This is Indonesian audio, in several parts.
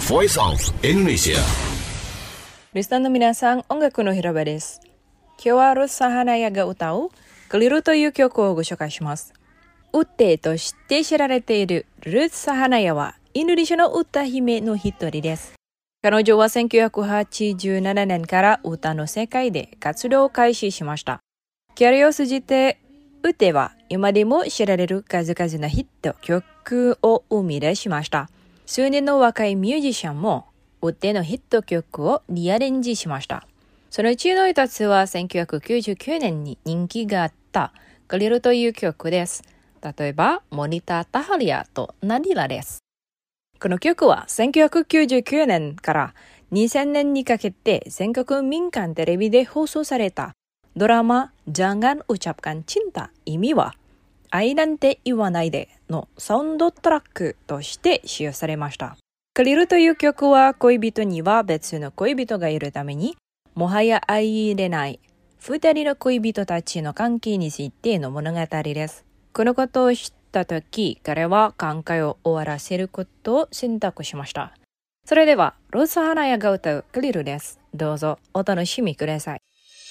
Voice of Indonesia. リスナーの皆さん、音楽の広場です。今日はルツサハナヤが歌うクリルという曲をご紹介します。ウッテイとして知られているルツサハナヤはインドネシアの歌姫の一人です。彼女は1987年から歌の世界で活動を開始しました。キャリアを通じてウッテイは今でも知られる数々のヒット曲を生み出しました。数人の若いミュージシャンもウッテイのヒット曲をリアレンジしました。そのうちの一つは1999年に人気があったクリルという曲です。例えば、モニター・タハリアとナディラです。この曲は1999年から2000年にかけて全国民間テレビで放送されたドラマJangan Ucapkan Cinta、意味は愛なんて言わないでのサウンドトラックとして使用されました。クリルという曲は恋人には別の恋人がいるためにもはや相入れない二人の恋人たちの関係についての物語です。このことを知ったとき、彼は考えを終わらせることを選択しました。それでは、ルツサハナヤが歌うクリルです。どうぞお楽しみください。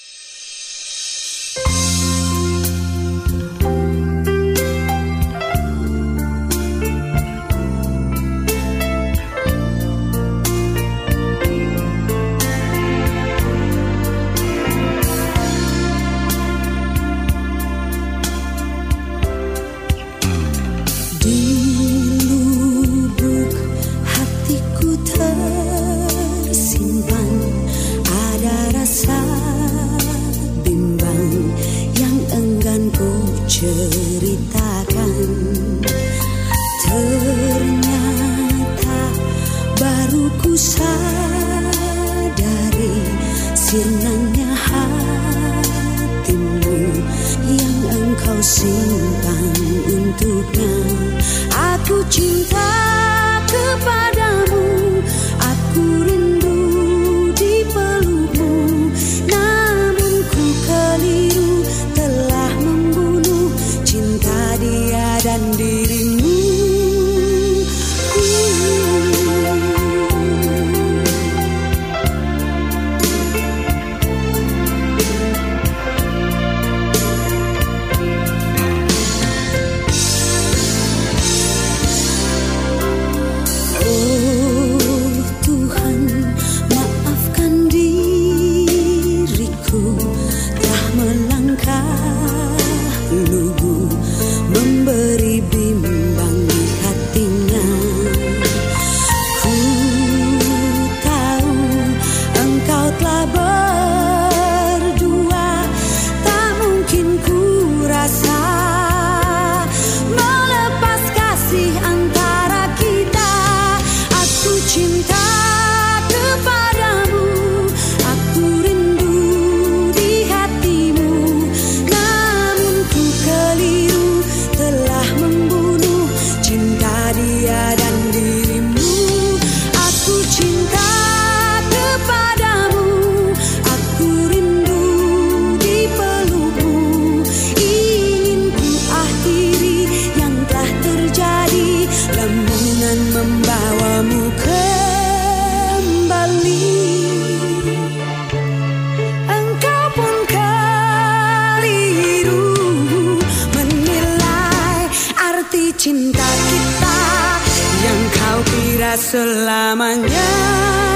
Ceritakan, ternyata baru ku sadari sirnanya hatimu yang engkau simpan untuknya. Aku cinta kepadamu, aku rindu di pelukmu, namun ku keliru telah membunuh cinta dia dan dirimu. Oh Tuhan, maafkan diriku telah melangkah lugu memberi bimbang di hatinya. Ku tahu engkau telah berdua, tak mungkin ku rasa melepas kasih antara kita. Aku cinta kepadamu, aku rindu di hatimu, namun ku keliru telah membunuh cinta dia dan dirimu. Aku cinta kepadamu, aku rindu di pelukmu, ingin ku akhiri yang telah terjadi, lamunan membawamu kembali. Engkau pun keliru menilai arti cinta kita yang kau kira selamanya.